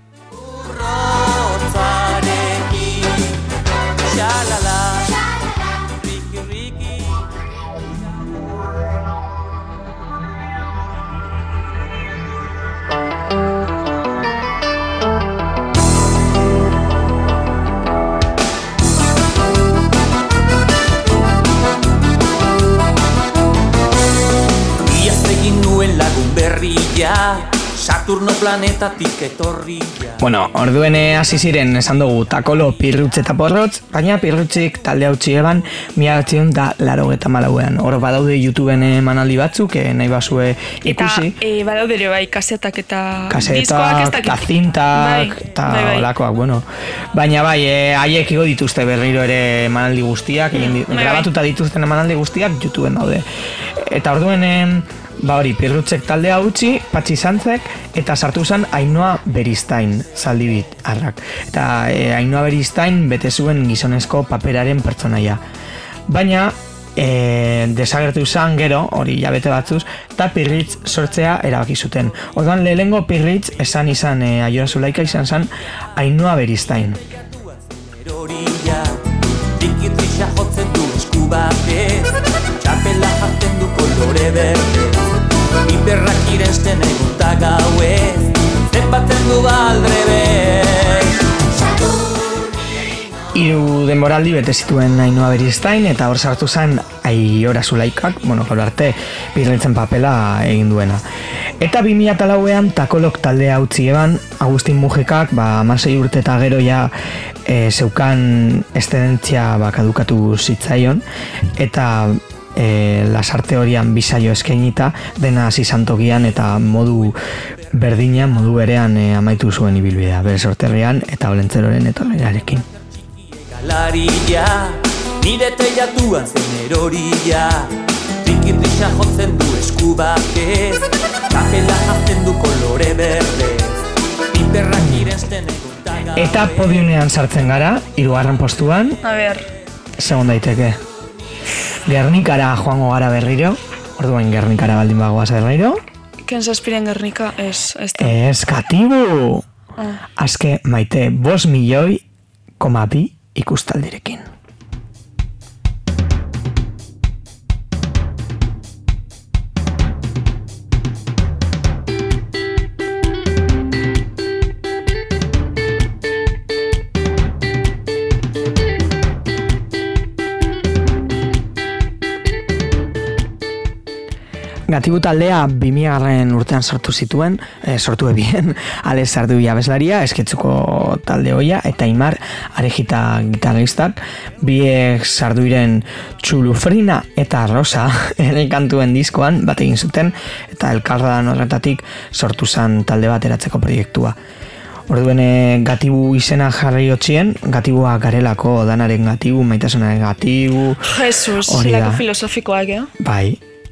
Saturno planetatik etorria. Bueno, orduen hasi ziren esan dugu takolo, pirrutz eta porrotz, baina pirrutzik talde hautsi eban mila batzion da laro eta malauean. Hor badaude YouTubeen emanaldi batzuk, eh, nahi basue ikusi. Eta e, badaude ere bai, kasetak eta kasetak, diskoak ez dakit. Eta zintak, eta bai, bai. olakoak, bueno. Baina bai, eh, haiek igo dituzte berriro ere emanaldi guztiak, mm, bai, grabatuta bai. Dituzten emanaldi guztiak YouTubeen daude. Eta orduen... Eh, Ba hori, pirrutzek taldea utzi, Patxi Santzek, eta sartu zen Ainhoa Beristain, zaldibit, arrak. Eta e, Ainhoa Beristain bete zuen gizonezko paperaren pertsonaia. Baina, e, desagertu izan gero, hori jabete batzuz, eta Pirritz sortzea erabaki zuten. Orduan lehengo Pirritz esan izan e, Aiora Zulaika izan zen Ainhoa Beristain. Txikitisa jotzen du esku batez, txapela jartzen du kolore berde, hiperrak irensten egun ta gauez, zenbatzen du aldrebez. Hiru denboraldi bete zituen Ainhoa Beristain eta hor sartu zen Aiora Zulaikak, bueno, gaur arte Pirritzen papela egin duena. Eta bi mila lauean Takolok taldea utzi eban, Agustin Mujikak, ba, hamasei urte eta gero ja e, zeukan eszedentzia bakadukatu zitzaion, eta e, lasarte horian bisaio eskainita, dena hasi santokian eta modu berdinean, modu berean e, amaitu zuen ibilbidea, bere sorterrian eta Olentzeroren etorrerarekin. Laria, nire teilatuan zen erorila, trikitrisa jotzen du esku batez, kapela jazten du kolore berdez, piperrak irensten egun taga. Eta podiunean sartzen gara, hirugarren postuan. A ber. Segon daiteke. Gernikara joango gara berriro, orduan Gernikara baldin bagoaz berriro. Ken zazpiren Gernika, ez, ez da. Ez, katibu! Ah. Azke, maite, bost milioi, koma bi ikustaldirekin. Gatibu taldea bi milagarren urtean sortu zituen, e, sortu ebien, Alex Sarduia abeslaria, esketzuko talde hoia, eta Imar Arejita gitarristak, biek Sarduiren Txulufrina eta Rosa ere kantuen diskoan bat egin zuten, eta elkarran horretatik sortu zen talde bat eratzeko proiektua. Orduen gatibu izena jarri hotzien, gatibua garelako, danaren gatibu, maitasunaren gatibu. Jesus, lako filosofikoak, eh? Bai.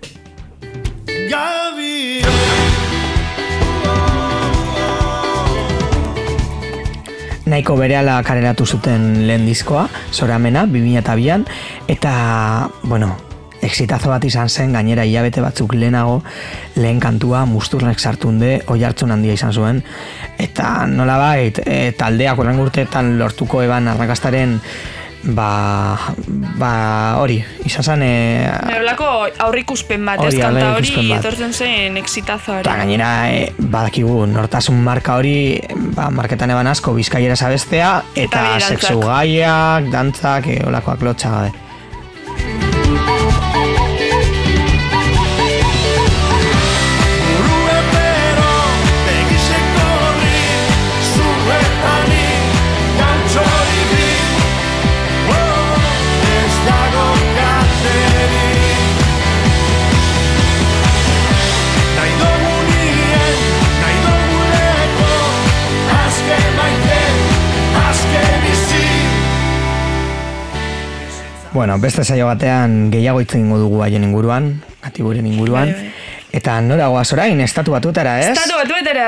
Nahiko berehala kareratu zuten lehen diskoa, Zoramena, bi mila bian, eta, bueno, exitazo bat izan zen, gainera hilabete batzuk lehenago, lehen kantua Musturrek sartunde, oihartzun handia izan zuen, eta nolabait, e, taldeak horren urteetan lortuko eban arrakastaren ba, ba hori, izan zen e, Neolako aurrikuspen bat, ez kanta hori etortzen zen exitazo hori. Eta gainera e, badakigu nortasun marka hori, ba, marketan eban asko bizkaiera zabestea, eta, eta sexu gaiak, dantzak, e, olakoak lotxa gabe. Bueno, beste saio batean gehiago hitz egingo dugu haien inguruan, gatiburen inguruan. Bai, bai. Eta nora goaz orain, estatu batuetara, ez? Estatu batuetara!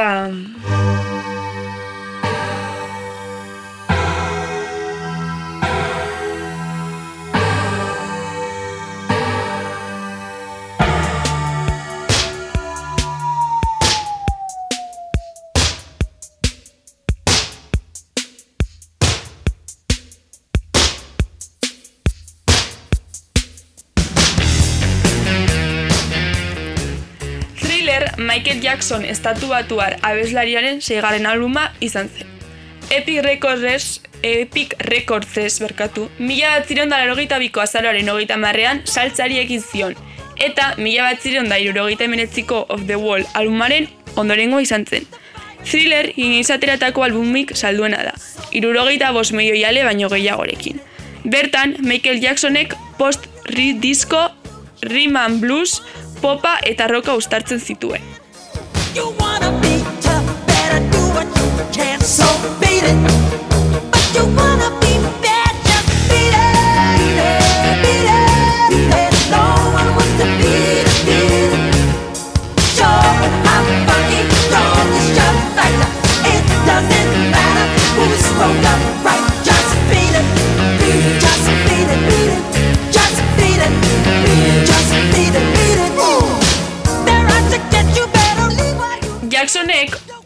Michael Jackson estatuatuar abeslariaren seigarren albuma izan zen. Epic Records, Epic Records berkatu, mila batzireun da larogeita biko azaroaren hogeita marrean saltzari ekin zion, eta mila batzireun da irurogeita emeretziko Of the Wall albumaren ondorengo izan zen. Thriller inizateratako albumik salduena da, irurogeita bost milioi ale baino gehiagorekin. Bertan, Michael Jacksonek post-disco, rhythm and blues, popa eta roka uztartzen zituen. You wanna be tough, better do what you can, so beat it. But you wanna be bad, just beat it, beat it, beat it, beat it. No one wants to beat it, beat it. Sure, I'm funky, strong, it's just like that. It doesn't matter who's wrong or right, just beat it, beat it, just beat it, beat it, just beat it.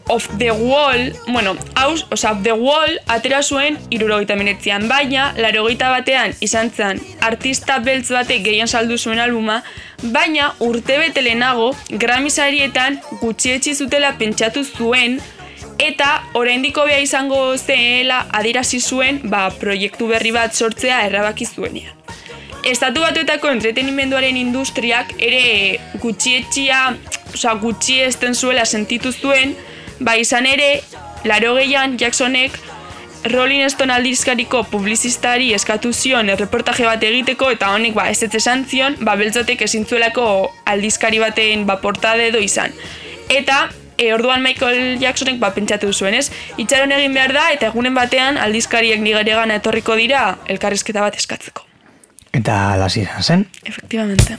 of the Wall, bueno, House, oza, The Wall atera zuen hirurogeita hemeretzian, baina laurogeita batean izan zen artista beltz batek gehien saldu zuen albuma, baina urtebete lehenago Grammy sarietan gutxietsi zutela pentsatu zuen eta oraindik hobea izango zela adierazi zuen, ba, proiektu berri bat sortzea erabaki zuenean. Estatu Batuetako entretenimenduaren industriak ere gutxietxia, oza, gutxiesten zuela sentitu zuen, ba izan ere, laurogeian Jacksonek Rolling Stone aldizkariko publizistari eskatu zion erreportaje bat egiteko eta honek ba ez esan zion, ba beltzotek ezin zuelako aldizkari baten ba portada edo izan. Eta e, orduan Michael Jacksonek ba pentsatu zuen, ez? Itxaron egin behar da eta egunen batean aldizkariek nigaregana etorriko dira elkarrizketa bat eskatzeko. Eta alasi izan zen? Efectivamente.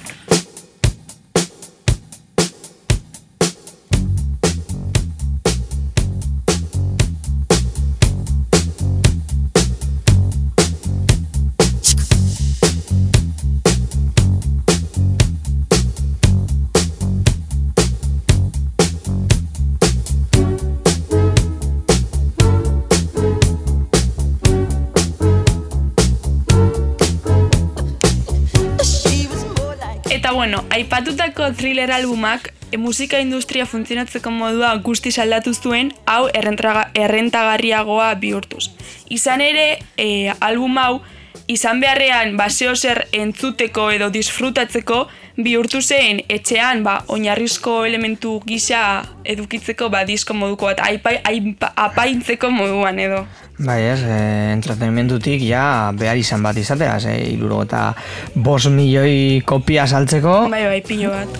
Eta bueno, aipatutako thriller albumak e, musika industria funtzionatzeko modua guztiz aldatu zuen, hau errentagarriagoa bihurtuz. Izan ere, e, album hau izan beharrean baseo zer entzuteko edo disfrutatzeko bihurtu zen etxean ba, oinarrizko elementu gisa edukitzeko ba, disko moduko bat, aipa, aipa, apaintzeko moduan edo. Bai ez, e, entretenimendutik ja behar izan bat izatea, ze hiruro eta bost milioi kopia saltzeko. Bai, bai, pilo bat.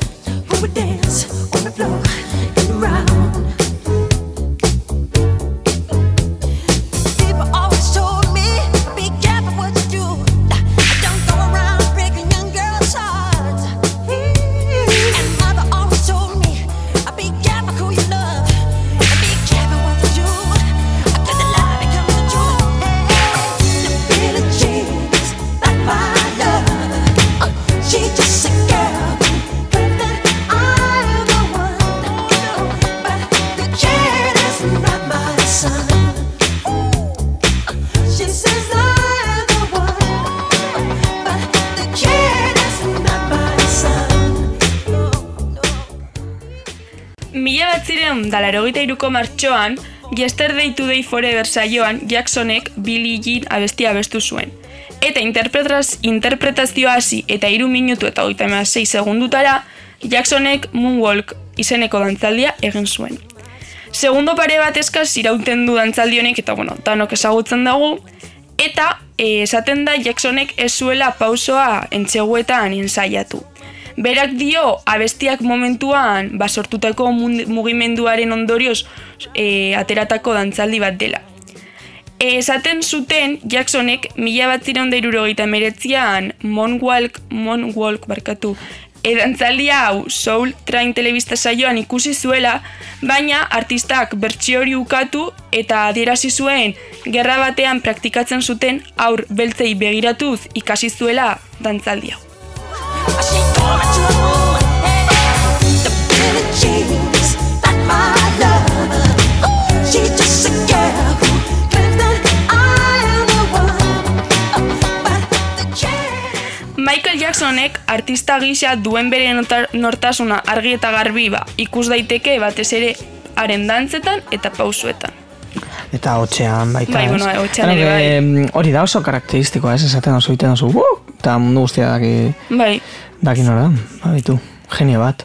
Mila bat ziren da laurogeita hiruko martxoan, Yesterday Today Forever saioan Jacksonek Billie Jean abestia abestu zuen. Eta interpretazioa hasi eta hiru minutu eta hogeita hamasei segundutara, Jacksonek Moonwalk izeneko dantzaldia egin zuen. Segundo pare bat eskaz irauten du dantzaldi honek eta bueno, danok ezagutzen dugu, eta eh, esaten da Jacksonek ez zuela pausoa entseguetan ensaiatu. Berak dio abestiak momentuan basortutako mugimenduaren ondorioz e, ateratako dantzaldi bat dela. E, esaten zuten Jacksonek mila bat ziren da hirurogeita hemeretzian Moonwalk, Moonwalk barkatu, e, dantzaldia hau Soul Train telebista saioan ikusi zuela, baina artistak bertsio hori ukatu eta adierazi zuen gerra batean praktikatzen zuten haur beltzei begiratuz ikasi zuela dantzaldia hau. Michael Jacksonek artista gisa duen bere nortasuna argi eta garbi ba, ikus daiteke batez ere haren dantzetan eta pausuetan. Eta hotxean baita. Bai, bueno, hotxean ere bai. Hori da oso karakteristikoa, ez esaten oso iten oso, uh, eta mundu guztia daki, bai. Daki nora, baitu, genio bat.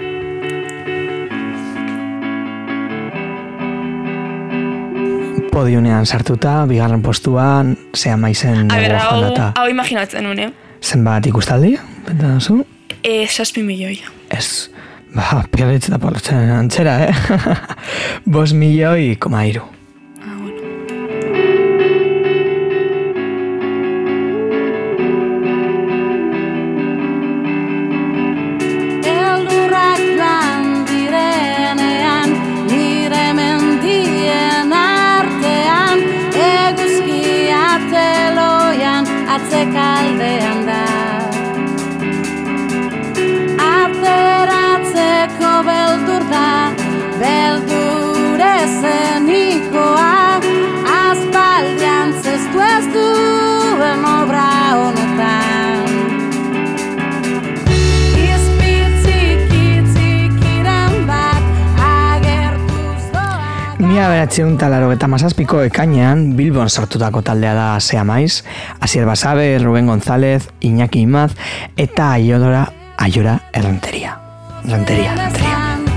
Podiunean sartuta, bigarren postuan, zea maizen A ber, joan data. hau imaginatzen nuen, eh? Zenbat ikustaldi, benta zu? E, saspi milioi. Ez, ba, pialetz da polotzen antzera, eh? Bos milioi, koma iru. Kaldean da ateratzeko beldur da beldure Mila beratzen talaro eta mazazpiko ekainean Bilbon sortutako taldea da Sea Maiz, Asier Basabe, Ruben González, Iñaki Imaz eta Aiodora Aiora Errenteria. Renteria, Renteria.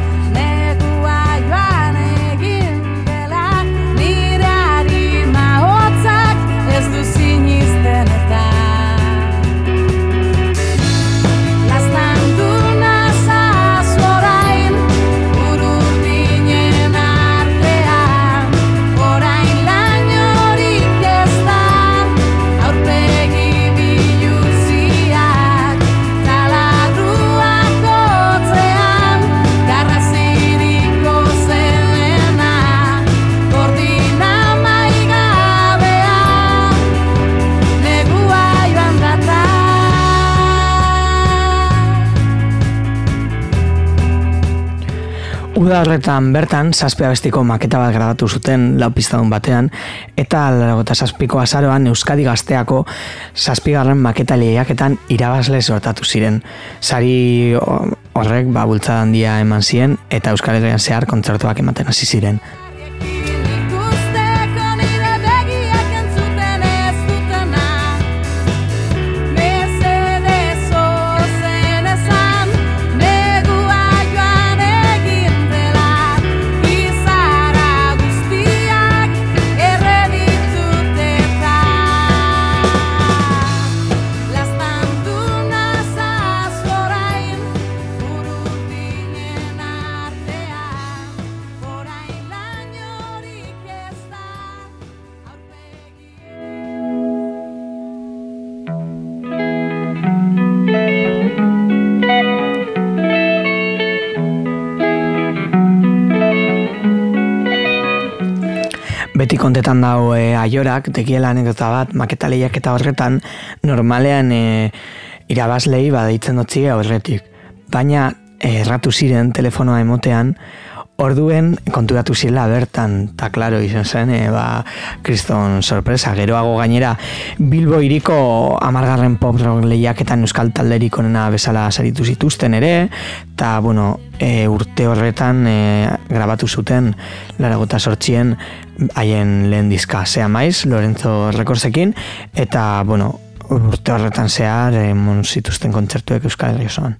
Uda horretan bertan, zazpi abestiko maketa bat grabatu zuten lau pistadun batean, eta laurogeita zazpiko azaroan Euskadi Gazteako zazpigarren maketa lehiaketan irabazle sortatu ziren. Sari horrek ba, bultzada handia eman ziren, eta Euskal Herrian zehar kontzertuak ematen hasi ziren. Beti kontetan dago e, Aiorak, tekiela anekdota bat, maketa lehiaketa horretan, normalean e, irabazlei badaitzen dutzi aurretik. Baina erratu ziren telefonoa emotean, orduen konturatu zirela bertan, eta klaro izan zen, e, ba, kriston sorpresa. Geroago gainera, Bilbo hiriko amargarren pop rock lehiaketan euskal talderik onena bezala saritu zituzten ere, eta, bueno, e, urte horretan e, grabatu zuten, laurogeita zortzien, haien lehen diska Sea Maiz, Lorenzo Recordsekin, eta, bueno, urte horretan zehar emon zituzten kontzertuek Euskal Herri osoan.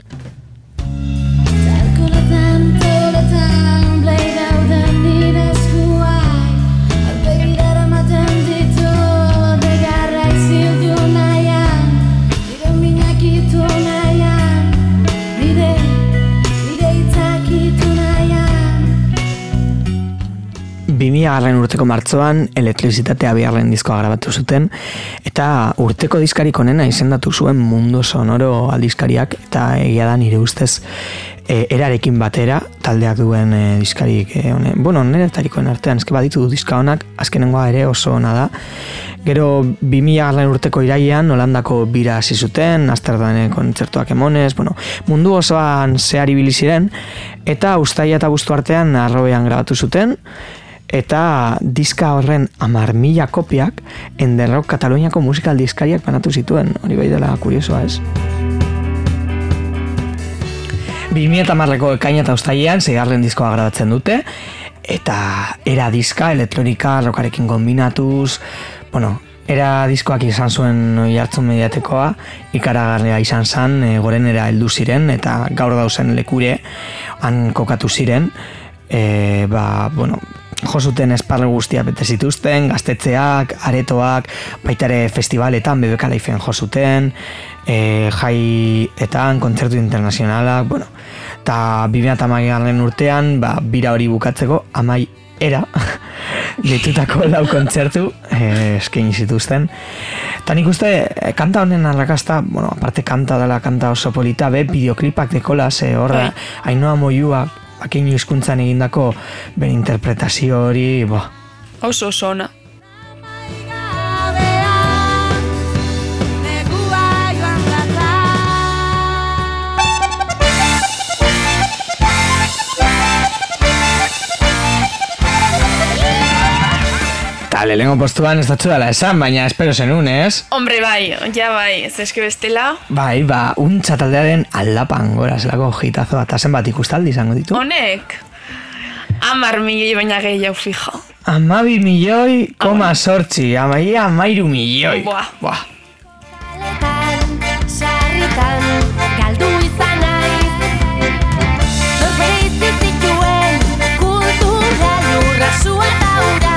bi mila garren urteko martzoan elektrizitatea bigarren diskoa grabatu zuten eta urteko diskarik onena izendatu zuen Mundo Sonoro aldizkariak eta egia da nire ustez e, erarekin batera taldeak duen e, diskarik e, one, bueno, nire tarikoen artean eske baditu du diska honak, azkenengoa ere oso ona da. Gero bi mila garren urteko irailean Holandako bira hasi zuten, Amsterdamen kontzertuak emonez, bueno, mundu osoan zehar ibili ziren eta uztaila eta abuztu artean Arrobean grabatu zuten. Eta diska horren hamar mila kopiak Enderrock Kataluniako musikal diskariak banatu zituen. Hori bai dela kuriosoa, ez? bi mila hamarreko ekaina eta uztailean seigarren diskoa grabatzen dute eta era diska, elektronika, rockarekin kombinatuz, bueno, era diskoak izan zuen jartzun mediatekoa, ikaragarria izan zen, e, gorenera heldu ziren eta gaur dauzen lekure han kokatu ziren, e, ba, bueno, jo zuten esparru guztia bete zituzten, gaztetxeak, aretoak, baita ere festivaletan, B B K Liven jo zuten, e, jaietan, kontzertu internazionalak, bueno, eta bi mila hamabigarren urtean, ba, bira hori bukatzeko, amai era, ditutako lau kontzertu, e, eskaini zituzten. Eta nik uste, kanta honen arrakasta, bueno, aparte kanta dela kanta oso polita, be, bideoklipak dekola, ze horra, Ainhoa Moiuak, bakeinu hizkuntzan egindako ben interpretazio hori, bo. Oso oso ona. Eta lehenengo postuan ez datzu dela esan, baina espero zenun, ez? Hombre, bai, ja bai, ez eske bestela. Bai, ba, untza taldearen aldapan gora zelako hitazoa, eta zenbat ikustaldi izango ditu. Honek? Amar milioi baina gehiago fijo. Amabi milioi, koma sortzi, amaia amairu milioi. Buah. Buah. Sarritan, galdu izan naiz. Norbere itzi zituen, kultura lurra zua eta ura.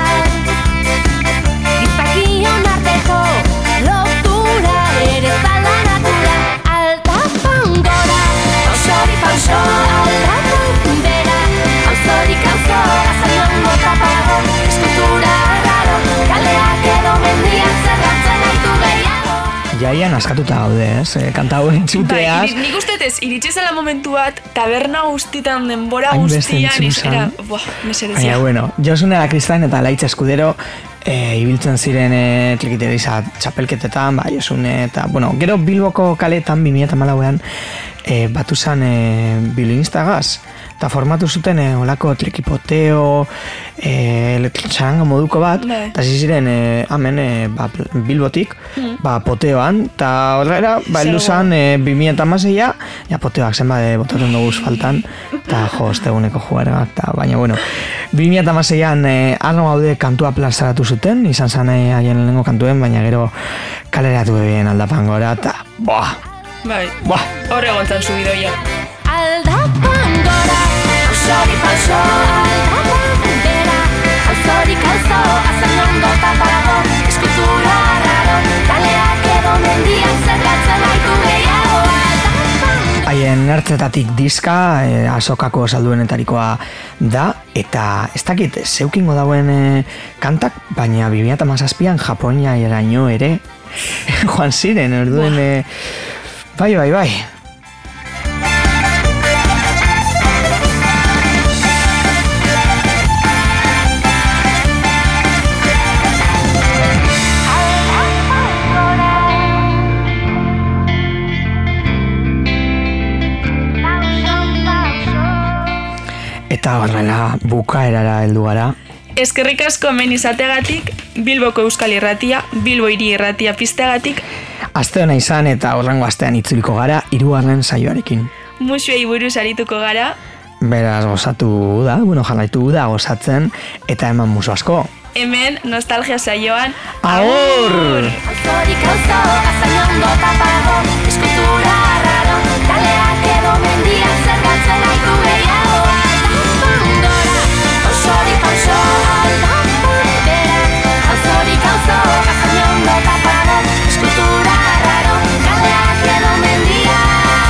Gizakion arteko, lotura ere zala natura. Aldapan gora, pausori pauso, aldapan bera. Pausorik auzo, azalion mota pago, eskultura raro. Kaleak edo mendiak zerratzen aitu gehiago. Jaian askatuta gaude, ez? E, kanta hau entzuteaz. Bai, nik uste ez, iritsi zela momentu bat, taberna guztitan denbora Hainbeste guztian, entzun era, zan. buah, mesedezia. Baina, bueno, Josune Kristain eta Laitz Eskudero e, ibiltzen ziren e, Tlikiterisa txapelketetan, ba, Josune eta, bueno, gero Bilboko kaletan bi mila hamalauean e, batu zan e, violinistagaz, eta formatu zuten e, olako trikipoteo, e, txaranga moduko bat, Bai. eta ziren e, hemen e, ba, Bilbotik, Mm. ba, poteoan, eta horrela, ba, heldu zan e, bi mila hamaseia, ja, poteoak zenbat e, botatzen dugu faltan, eta jo, osteguneko juergak, eta baina, bueno, bi mila hamaseian e, arno gaude kantua plazaratu zuten, izan zan e, haien lehenengo kantuen, baina gero kaleratu ebien aldapan gora, eta, boa, Bai, boa, horre gontzan subidoia. Aldapan gora, pausori pauso, aldapan bera. Auzorik auzo, azan ondo tapago, eskultura raro. Kaleak edo mendiak zergatzen aitu gehiago. Aldapan haien ertzetatik diska, e, azokako salduenetarikoa da, eta ez dakit, zeukingo dauen e, kantak, baina bi mila hamazazpian Japonia eraino ere joan ziren, orduen, e, bai, bai, bai. Eta horrela bukaerara heldu gara. Eskerrik asko hemen izategatik, Bilboko Euskal Irratia, Bilbo Hiri Irratia pizteagatik, Aste hona izan eta horrengo astean itzuliko gara hirugarren saioarekin. musuei buruz arituko gara, Beraz gozatu da, bueno, jarraitu da gozatzen eta eman musu asko. hemen nostalgia saioan. Agur! Auzorik auzo, azan ondo tapago, eskultura raro. Kaleak edo mendiak zergatzen aitu gehiago. Aldapan gora, pausorik pauso, aldapan bera. Auzorik auzo, azan ondo tapago, eskultura raro. Kaleak edo mendiak.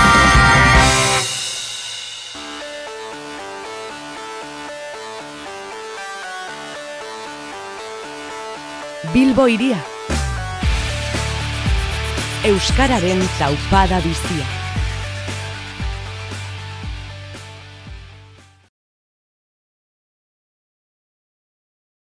Bilbo Hiria. Euskararen taupada bizia.